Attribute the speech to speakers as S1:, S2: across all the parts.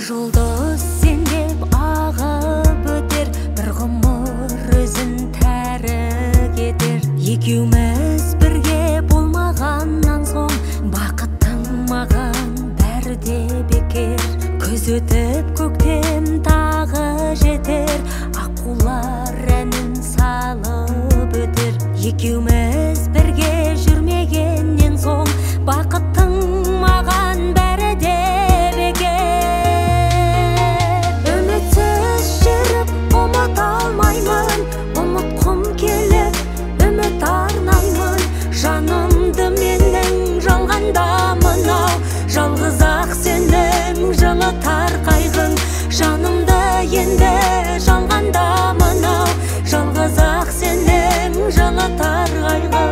S1: жұлдыз сен деп ағып өтер, бір ғұмыр өзін тәрік етер. Екеуміз бірге болмағаннан соң бақыттың маған бәрі де бекер. Күз өтіп көктем тағы жетер, аққулар әнін салып өтер. Екеуміз бірге жүрмегеннен соң бақыттың маған бәрі де бекер. Үмітсіз жүріп ұмыта алмаймын, ұмытқым келіп үміт арнаймын. Жанымды менің жалғанда мынау, жалғыз ақ сенің жылытар қайғың. Жанымды енді жалғанда мынау, жалғыз ақ сенің жылытар қайғың.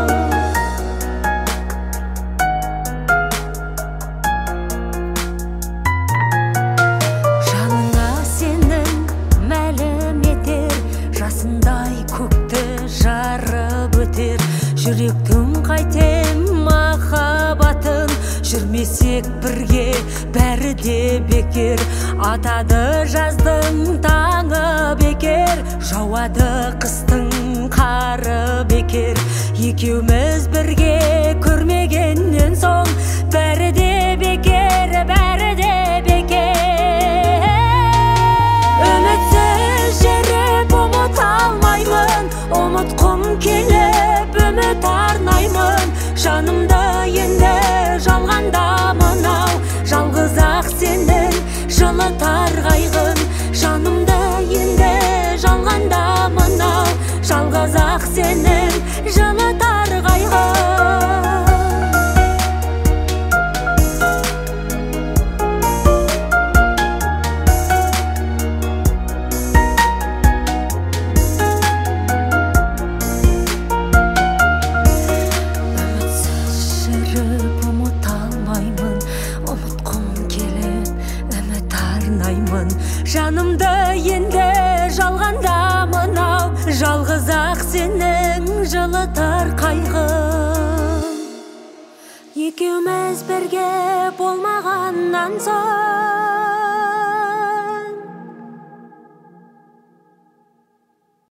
S1: Жаныңа сенің мәлім етер, жасындай көкті жарып өтер. Жүректің қайтем махаббатын, жүрмесек бірге бәрі де бекер. Атады жаздың таңы бекер, жауады қыстың қары бекер. Екеуміз бірге көрмегеннен соң бәрі де бекер, бәрі де бекер. Үмітсіз жүріп ұмыта алмаймын, ұмытқым келіп үміт арнаймын. Жанымды енді жалғанда мынау, жалғыз ақ сенің жылытар қайғың. Жанымды енді жалғанда мынау, жалғыз ақ сенің жылытар қайғың. Жанымды енді жалғанда мынау, жалғыз ақ сенің жылытар қайғың. Екеуміз бірге болмағаннан соң